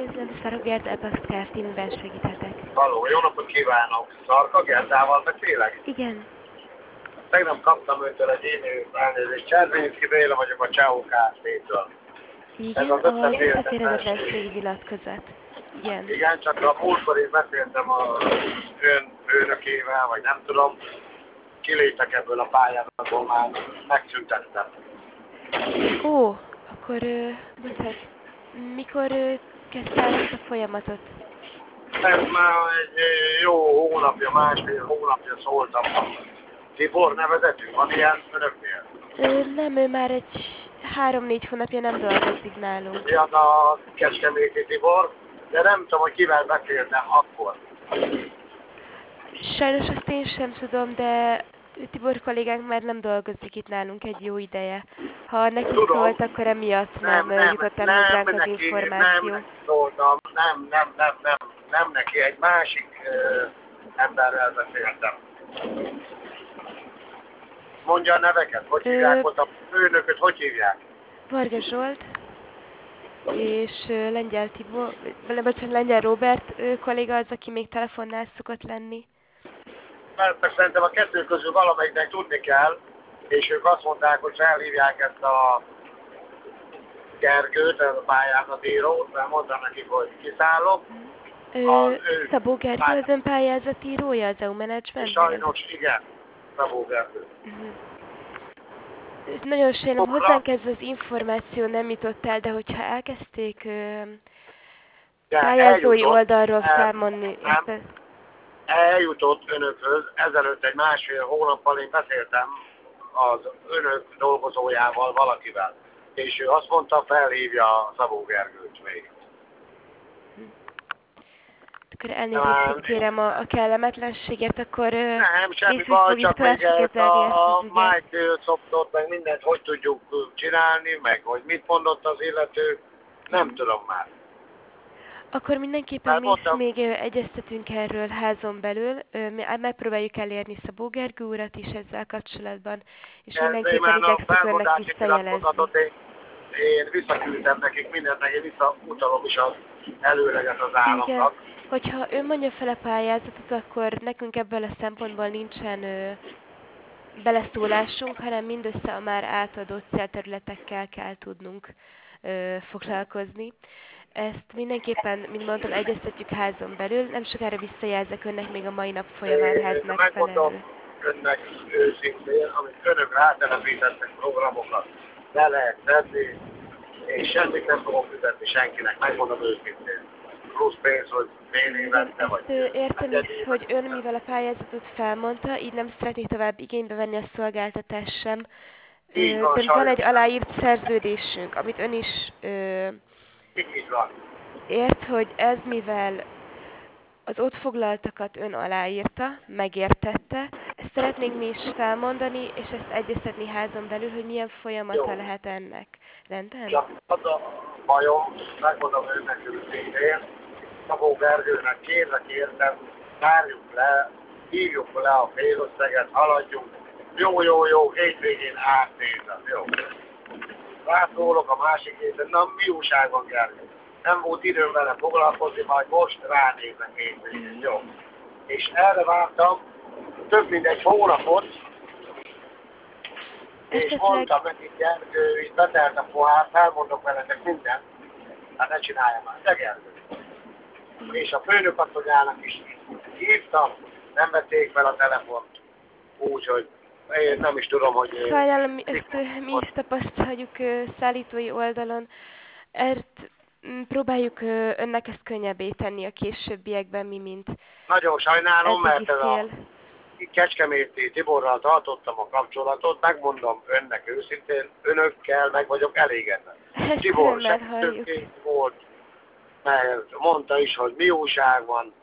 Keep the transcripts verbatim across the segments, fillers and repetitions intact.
Üdvözlöm, Szarka Gerda, Epax Kft. Miben segíthetek? Halló, jó napot kívánok! Szarka Gerdával beszélek? Igen. Tegnap kaptam őtől egy e-mail elnézést. Cservinszki Béla vagyok a Csáó Kft-től. Igen, a visszatérhetetlenségi nyilatkozat. Igen. Igen, csak a múltkor én beszéltem a ön főnökével, vagy nem tudom, kiléptek ebből a pályázatot, már megszüntettem. Ó, akkor, ö, bocsánat, mikor ö, kezdte el ezt a folyamatot? Ez már egy jó hónapja, másfél hónapja szóltam. Tibor nevezetű, van ilyen önöknél? Ö, nem, ő már egy három-négy hónapja nem dolgozik nálunk. Ja, a Kecskeméti Tibor, de nem tudom, hogy kivel beszéltem akkor. Sajnos azt én sem tudom, de Tibor kollégánk már nem dolgozik itt nálunk egy jó ideje. Ha neki Tudom. szólt, akkor emiatt nem, Nem, nem nem, jutott el nem hozzánk az neki, információ. nem neki szóltam, nem, nem, nem, nem, nem neki, egy másik uh, emberrel beszéltem. Mondja a neveket, hogy Ö... hívják ott a főnököt, hogy hívják? Varga Zsolt és uh, Lengyel Tibor, bocsánat, Lengyel Robert ő, kolléga az, aki még telefonnál szokott lenni. Mert szerintem a kettő közül valamelyiknek tudni kell, és ők azt mondták, hogy felhívják ezt a Gergőt, ez a pályázatírót, mert mondtam nekik, hogy kiszállok. Ö, Az ő Szabó Gergő az ön pályázatírója az é u Management? Sajnos igen, Szabó Gergő. Uh-huh. Nagyon sajnálom, hozzánk ez az információ nem jutott el, de hogyha elkezdték ö, pályázói eljutott, oldalról el, felmondni ezt a... Eljutott önökhöz, ezelőtt egy másfél hónappal én beszéltem az önök dolgozójával, valakivel. És ő azt mondta, felhívja Szabó Gergőt még. Akkor elnézést kérem a, a kellemetlenségért, akkor nem, semmi baj, csak még ezt a, a Microsoft-ot, meg mindent hogy tudjuk csinálni, meg hogy mit mondott az illető, nem hmm. tudom már. Akkor mindenképpen mi is még egyeztetünk erről házon belül, megpróbáljuk elérni Szabó Gergő urat is ezzel kapcsolatban, és Ez mindenképpen igyekszünk önnek visszajelezni. Én visszaküldtem nekik mindent, meg én visszautalom is az előleget az államnak. Igen. Hogyha ön mondja fel a pályázatot, akkor nekünk ebből a szempontból nincsen ö, beleszólásunk, hanem mindössze a már átadott célterületekkel kell tudnunk ö, foglalkozni. Ezt mindenképpen, mint mondtam, egyeztetjük házon belül, nem sokára visszajelzek önnek még a mai nap folyamán ház megfelelő. Megmondom önnek őszintén, amit önök rátelepítettek programokat, le lehet tenni, és semmit nem fogok fizetni senkinek, megmondom őszintén. Plusz pénz, hogy fél évente vagy. Ezt értem is, hogy ön mivel a pályázatot felmondta, így nem szeretné tovább igénybe venni a szolgáltatást sem. Így van, de van egy aláírt szerződésünk, amit ön is ö, így van. ért, hogy ez mivel az ott foglaltakat ön aláírta, megértette, ezt szeretnénk mi is felmondani, és ezt egyeztetni házon belül, hogy milyen folyamata Jó. lehet ennek. Rendben? Csak az a bajom, megmondom önnek őszintén, Szabó Gergőnek kérve kértem, zárjuk le, hívjuk le a félösszeget, haladjunk. Jó, jó, jó, hétvégén átnézem, jó. Rászólok a másik héten, na mi újság van, Gergő? Nem volt időm vele foglalkozni, majd most ránézem hétvégén, jó. És erre vártam több mint egy hónapot, és mondtam neki, Gergő, így betelt a pohár, felmondok veletek mindent, hát ne csinálja már, de Gergő. És a főnökasszonyának is hívtam, nem vették fel a telefont, úgyhogy én nem is tudom, hogy... Sajnálom, ezt mi is tapasztaljuk szállítói oldalon. Ezt próbáljuk önnek ezt könnyebbé tenni a későbbiekben, mi mint... Nagyon sajnálom, mert ez a Kecskeméti Tiborral tartottam a kapcsolatot, megmondom önnek őszintén, önökkel meg vagyok elégedve. Tibor segítőként volt, mert mondta is, hogy mi újság van,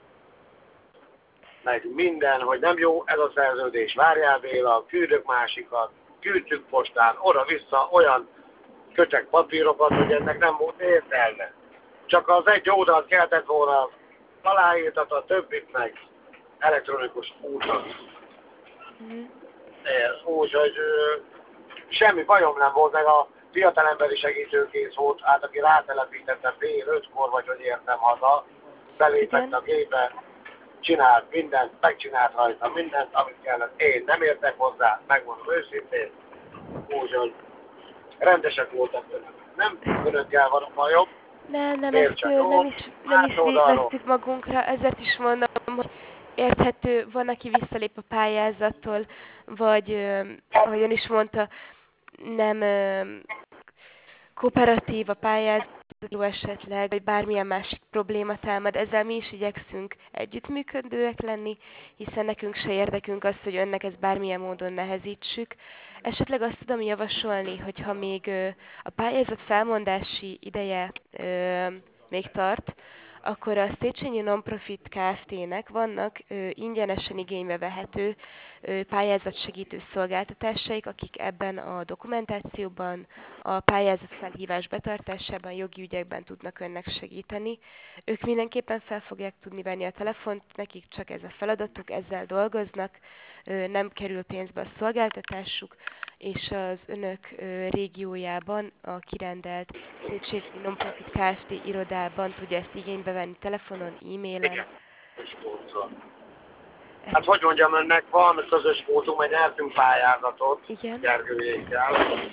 meg minden, hogy nem jó ez a szerződés, várjál Béla, küldök másikat, küldtük postán, oda-vissza olyan köcsek papírokat, hogy ennek nem volt értelme. Csak az egy oldalt kellett volna aláírtat, a többit meg elektronikus úton. Mm. Úgyhogy semmi bajom nem volt, meg a fiatalemberi segítőkész volt, hát aki rátelepítette fél ötkor, vagy hogy értem haza, belépett Igen. a gépbe, csinált mindent, megcsinált rajta mindent, amit kellett. Én nem értek hozzá, megmondom őszintén, úgyhogy rendesek voltak önök. Nem önökkel van a bajom, Nem, nem, miért ezt csak ö, nem jó, is, nem más is vé- oldalról. vesszük magunkra, ezért is mondom, hogy érthető, van, aki visszalép a pályázattól, vagy, ö, ahogy ön is mondta, nem ö, kooperatív a pályázat, esetleg, vagy bármilyen másik probléma támad. Ezzel mi is igyekszünk együttműködőek lenni, hiszen nekünk se érdekünk az, hogy önnek ezt bármilyen módon nehezítsük. Esetleg azt tudom javasolni, hogyha még ö, a pályázat felmondási ideje ö, még tart, akkor a Széchenyi Nonprofit Kft-nek vannak ö, ingyenesen igénybe vehető ö, pályázatsegítő szolgáltatásaik, akik ebben a dokumentációban, a pályázat felhívás betartásában, jogi ügyekben tudnak önnek segíteni. Ők mindenképpen fel fogják tudni venni a telefont, nekik csak ez a feladatuk, ezzel dolgoznak, ö, nem kerül pénzbe a szolgáltatásuk, és az önök ö, régiójában a kirendelt Széchenyi Nonprofit Kft. Irodában tudja ezt igénybe venni telefonon, e-mailen. Igen, és spócol. Hát Ezt, hogy mondjam önnek, van közös pótunk, egy nyertünk pályázatot igen, Gergőjékkel.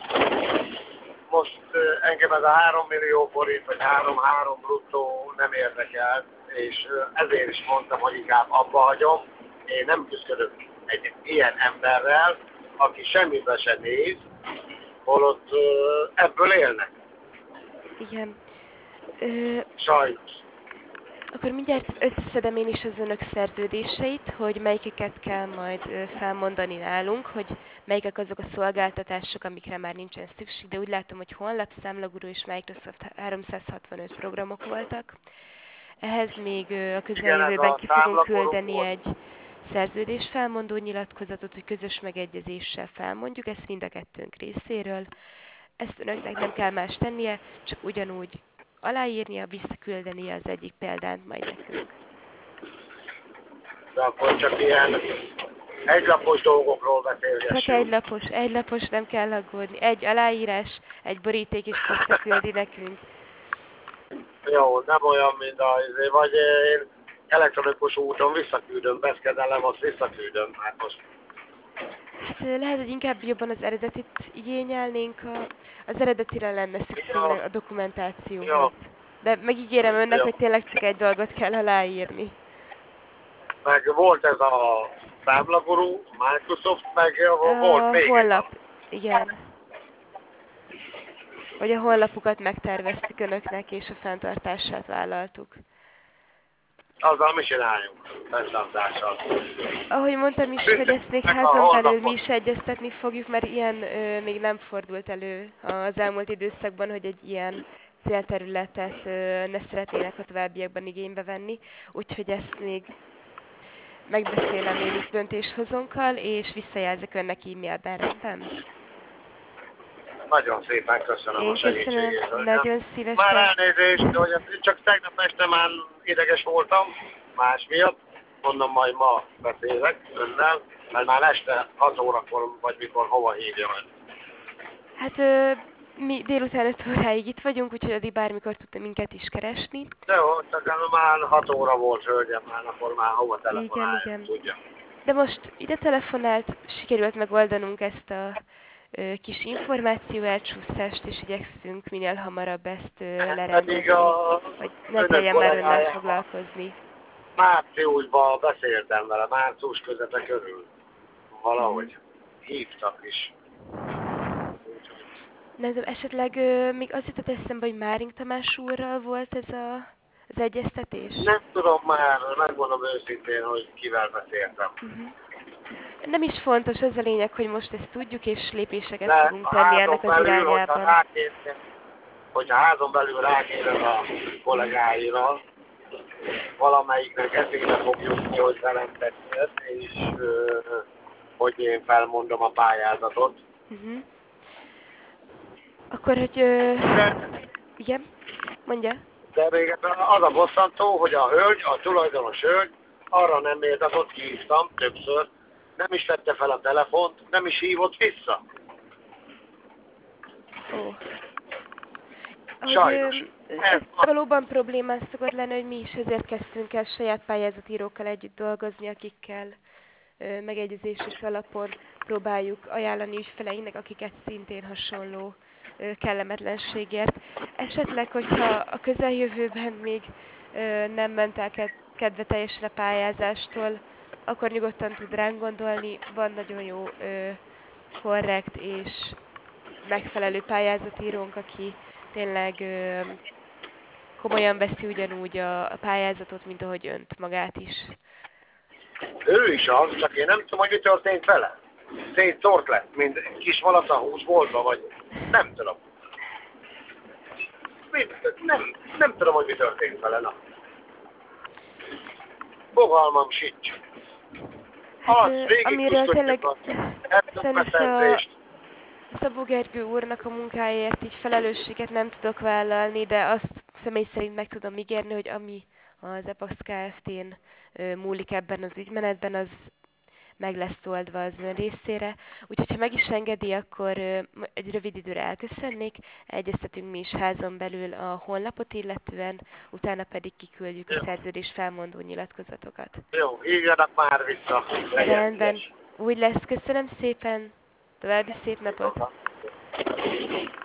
Most uh, engem ez a három millió forint, vagy három-három bruttó nem érdekel, és uh, ezért is mondtam, hogy inkább abba hagyom. Én nem küzdök egy ilyen emberrel, aki semmibe se néz, holott uh, ebből élnek. igen. Ö, Sajnos. Akkor mindjárt összeszedem én is az önök szerződéseit, hogy melyikeket kell majd ö, felmondani nálunk, hogy melyikek azok a szolgáltatások, amikre már nincsen szükség, de úgy látom, hogy honlap, számlagurú és Microsoft háromszázhatvanöt programok voltak. Ehhez még ö, a Igen, ez közeljövőben a ki fogunk számlakorú küldeni volt. egy szerződés felmondó nyilatkozatot, hogy közös megegyezéssel felmondjuk, ezt mind a kettőnk részéről. Ezt önöknek nem kell más tennie, csak ugyanúgy aláírnia, visszaküldenie az egyik példányt majd nekünk. De akkor csak ilyen egylapos dolgokról beszélgessünk. Csak egy lapos, egy lapos, nem kell aggódni. Egy aláírás, egy boríték is visszaküldi nekünk. Jó, nem olyan, mint a, vagy én elektronikus úton visszaküldöm, beszkedelem, azt visszaküldöm. Hát most Hát ö, lehet, hogy inkább jobban az eredetit igényelnénk, a, az eredetire lenne szükség jó, a dokumentációhoz. jó, De megígérem önnek, jó. hogy tényleg csak egy dolgot kell aláírni. Meg volt ez a számlagurú, Microsoft, meg volt A még egy. honlap, igen. Hogy a honlapukat megterveztük önöknek, és a fenntartását vállaltuk. Azzal mi csináljunk, fenntartással. Ahogy mondtam is, hogy ezt még Meg a házon belül mi honlapot. is egyeztetni fogjuk, mert ilyen ö, még nem fordult elő az elmúlt időszakban, hogy egy ilyen célterületet ö, ne szeretnének a továbbiakban igénybe venni. Úgyhogy ezt még megbeszélem én itt döntéshozónkkal, és visszajelzek önnek e-mailben, rendben? Nagyon szépen köszönöm a Én köszönöm, segítségét. hölgyem. nagyon Már szívesen. elnézést, hogy csak tegnap este már ideges voltam, más miatt. Mondom, majd ma beszélek önnel, mert már este hat órakor, vagy mikor hova hívja ön. Hát ö, mi délután öt óráig itt vagyunk, úgyhogy addig bármikor tudta minket is keresni. De jó, csak már hat óra volt, hölgyem, már akkor már hova Igen, telefonálja, igen. tudja. De most ide telefonált, sikerült megoldanunk ezt a ö, kis információ elcsúszást, és igyekszünk minél hamarabb ezt ö, Pedig lerendezni, a hogy ne önök kelljen már önnel kollégájával foglalkozni. márciusban beszéltem vele, március közepe körül. Valahogy hívtak is. Nem tudom, esetleg ö, még az jutott eszembe, hogy Máring Tamás úrral volt ez a, az egyeztetés? Nem tudom már, megmondom őszintén, hogy kivel beszéltem. Uh-huh. Nem is fontos, az a lényeg, hogy most ezt tudjuk, és lépéseket De fogunk a tenni házon ennek az belül, hogyha irányában. rákérdez, hogyha házon belül rákérdez a kollégáira, valamelyiknek eszébe fog jutni, hogy velem beszélt, és ö, hogy én felmondom a pályázatot. Uh-huh. Akkor, hogy... Ö... De, Igen? Mondja. de még az a bosszantó, hogy a hölgy, a tulajdonos hölgy arra nem méltatott, hívtam többször, nem is vette fel a telefont, nem is hívott vissza. Ó. Hogy ö, Sajnos. Ez ez valóban problémás szokott lenni, hogy mi is ezért kezdtünk el saját pályázatírókkal együtt dolgozni, akikkel ö, megegyezéses alapon próbáljuk ajánlani ügyfeleinknek, akiket szintén hasonló ö, kellemetlenségért. Esetleg, hogyha a közeljövőben még ö, nem ment el ked- kedve teljesen a pályázástól, akkor nyugodtan tud ránk gondolni. Van nagyon jó, ö, korrekt és megfelelő pályázatírónk, aki tényleg ö, komolyan veszi ugyanúgy a, a pályázatot, mint ahogy önt magát is. ő is az, csak én nem tudom, hogy mi történt vele. Szétszórt lett, mint kis malac a húsboltba, vagy nem tudom. Mi, nem, nem tudom, hogy mi történt vele, na. Fogalmam sincs. Hát Az ö, végig amiről tényleg kuszkodjuk sajnos a a Szabó Gergő úrnak a munkáért így felelősséget nem tudok vállalni, de azt személy szerint meg tudom ígérni, hogy ami az Epax Kft-n ö, múlik ebben az ügymenetben, az meg lesz oldva az ön részére. Úgyhogy, ha meg is engedi, akkor ö, m- egy rövid időre elköszönnék, egyeztetünk mi is házon belül a honlapot illetően, utána pedig kiküldjük a Jó, szerződés felmondó nyilatkozatokat. jó, hívjanak már vissza, legyen Rendben, szíves. úgy lesz, köszönöm szépen, további szép napot! Viszontlátásra.